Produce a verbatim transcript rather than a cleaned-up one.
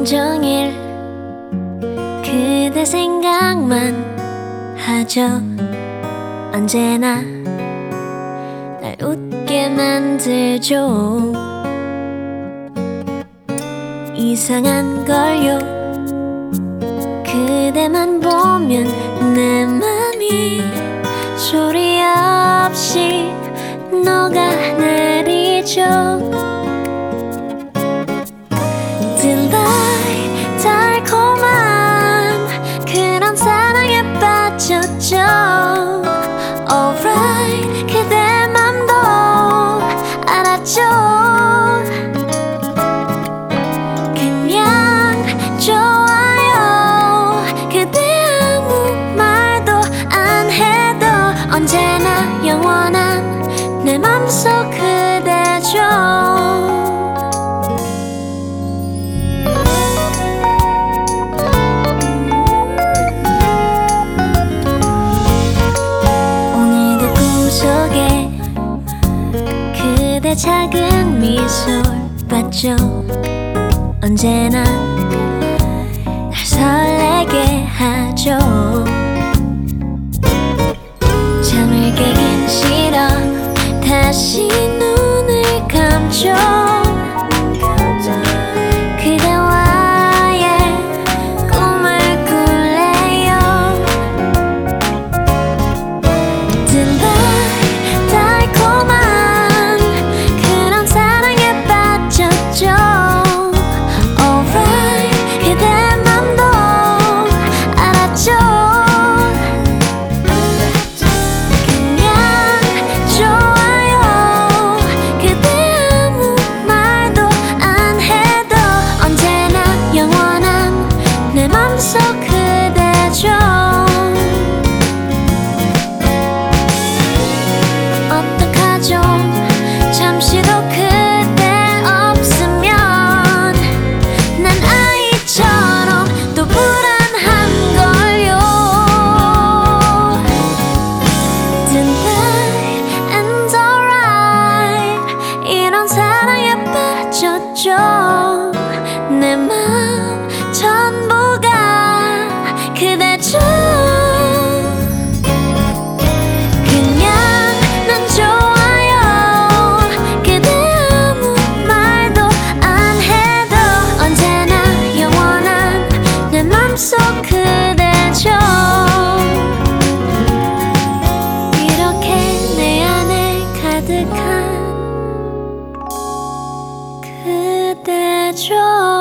온종일 그대 생각만 하죠. 언제나 날 웃게 만들죠. 이상한 걸요. 그대만 보면 내 맘이 소리 없이 녹아내리죠. Delight, 달콤한 그런 사랑에 빠졌죠. Alright, 그대 맘도 알았죠. 그냥 좋아요. 그대 아무 말도 안 해도 언제나 영원한 내 맘속 그대죠. 그대 작은 미소를 봤죠. 언제나 날 설레게 하죠. 잠을 깨긴 싫어. 다시 눈을 감죠. 그대와의 꿈을 꿀래요. Delight, 달콤한 그런 사랑에 빠졌죠. Alright, 그대 맘도 알았죠. 그냥 좋아요. 그대 아무 말도 안 해도 언제나 영원한 내 맘속 그대죠. 어떡하죠? 잠시도 그대 없으면 난 아이처럼 또 불안한걸요. Tonight and alright, 이런 사랑에 빠졌죠. 내 맘 전부가 그대죠. 그냥 난 좋아요. 그대 아무 말도 안 해도 언제나 영원한 내 맘속 그대죠. 이렇게 내 안에 가득한 그대죠.